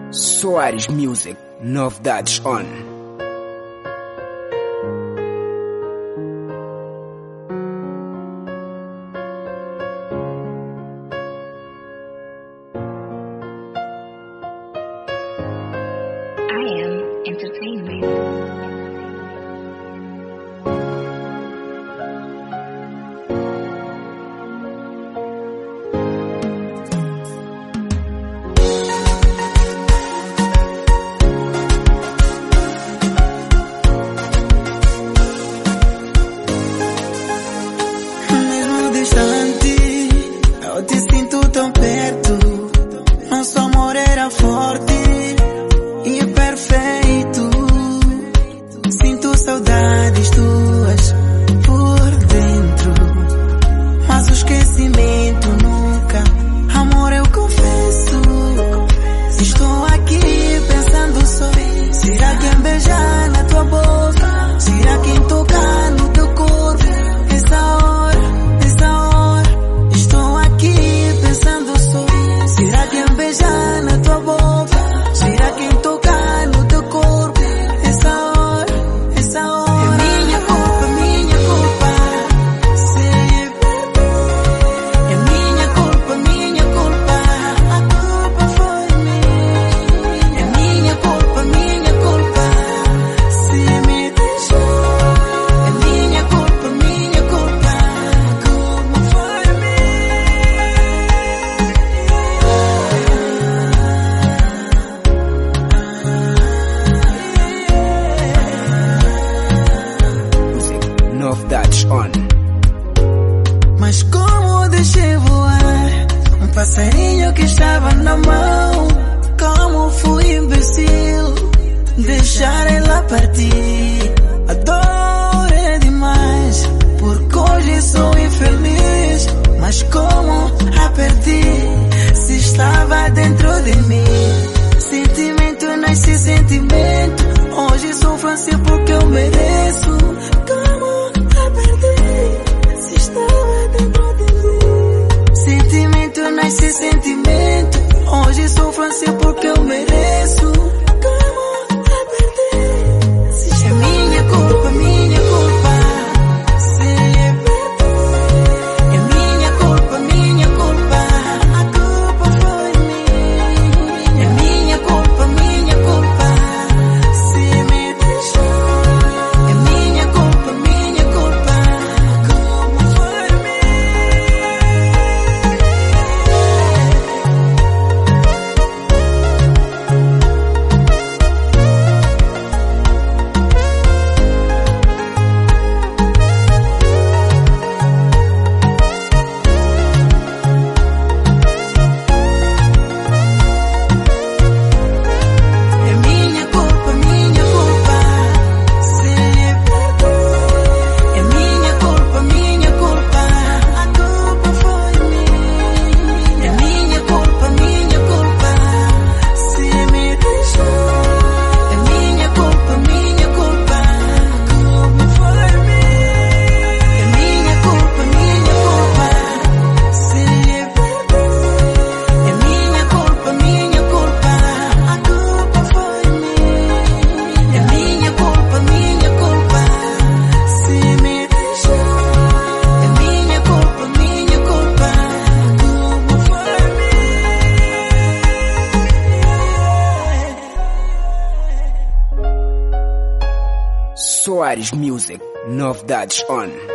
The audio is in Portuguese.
Soares Music, novidades on. I am entertainment. Eu te sinto tão perto. Nosso amor era forte e perfeito. Sinto saudades tuas por dentro, mas o esquecimento nunca. Amor, eu confesso, estou aqui pensando só. Será que em beijar na tua boca? Será que em tocar no teu corpo? Essa hora estou aqui pensando só. Será que em beijar na tua boca? Será que em tocar no teu corpo? Essa hora é minha culpa, minha culpa. Se perder é minha culpa, minha culpa. A culpa foi minha. É minha culpa, minha culpa. Se me deixar é minha culpa, minha culpa. A culpa foi Novidades on. Mas como deixei voar um passarinho que estava na mão? Como fui imbecil deixar ela partir? A dor é demais, porque hoje sou infeliz. Mas como a perdi se estava dentro de mim? Sentimento nasce sentimento. Hoje sofro assim porque eu mereço. Esse sentimento, hoje sofro assim porque eu mereço. Como a perder? Se é minha culpa, minha culpa. Se perder é minha culpa, minha culpa. A culpa foi minha. É minha culpa, minha culpa. Se me deixar é minha culpa, minha culpa. A culpa foi minha. Soares Music, novidades on.